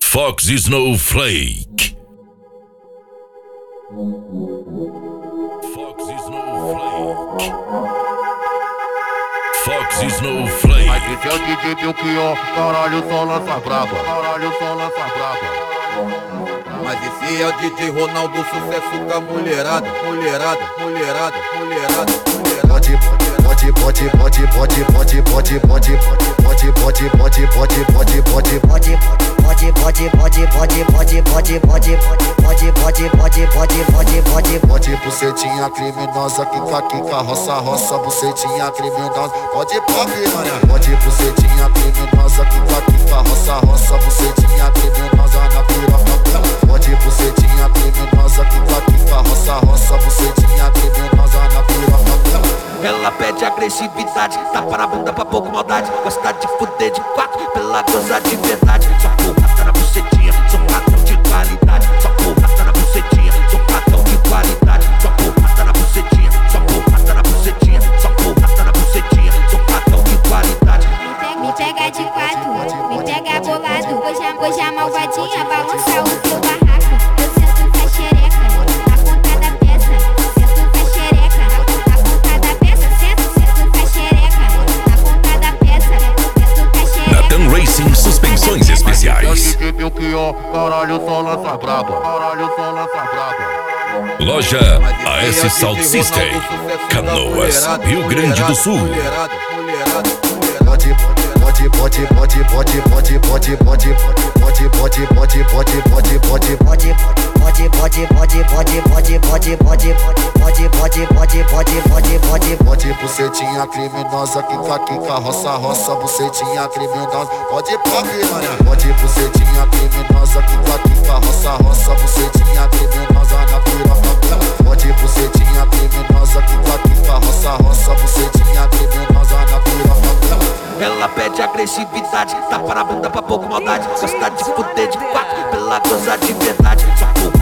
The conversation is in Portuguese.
Fox Snowflake. Fox Snowflake. Fox Snowflake. Mas esse é o DJ Belchior, caralho, só lança braba. Caralho, só lança braba. Mas esse é o DJ Ronaldo, sucesso com a mulherada. Mulherada, mulherada, mulherada, mulherada. Pode bucetinha criminosa, quica, roça, bucetinha criminosa. Pode pá, piranha. Pode bucetinha criminosa, quica, roça, bucetinha criminosa na piroca. Pode bucetinha criminosa, quica, roça, bucetinha criminosa na piroca. Ela pede agressividade, tapa na bunda pra pouco maldade. Gosta de fuder de quatro, pela goza de verdade. Só porra, tá na bucetinha, sou pratão de qualidade. Só porra, tá na bucetinha, sou pratão de qualidade. Só porra, tá na bucetinha, só porra, tá na bucetinha. Só porra, tá na bucetinha, sou pratão de qualidade. Me pega de quatro, me pega bolado. Hoje a malvadinha balança o seu barraco. Eu sento com a xereca, a ponta da peça. Sento com a xereca, a ponta da peça. Sento com a xereca, a ponta da peça. Sento com a xereca. Natan Racing Suspensões Especiais. DJ Belchior, caralho, só lança braba. Caralho, só lança braba. Loja AS Sound System, Canoas, Rio Grande do Sul. Mulherada, mulherada, Pode bucetinha criminosa, quica, roça, bucetinha criminosa. Pode pá, piranha. Pode bucetinha criminosa, quica, roça, bucetinha criminosa na piroca. Pode bucetinha criminosa, quica, roça, bucetinha criminosa na piroca. Ela pede agressividade, tapa na bunda pra pouco maldade. Gosta de fuder de quatro, pela goza de verdade. Só porra,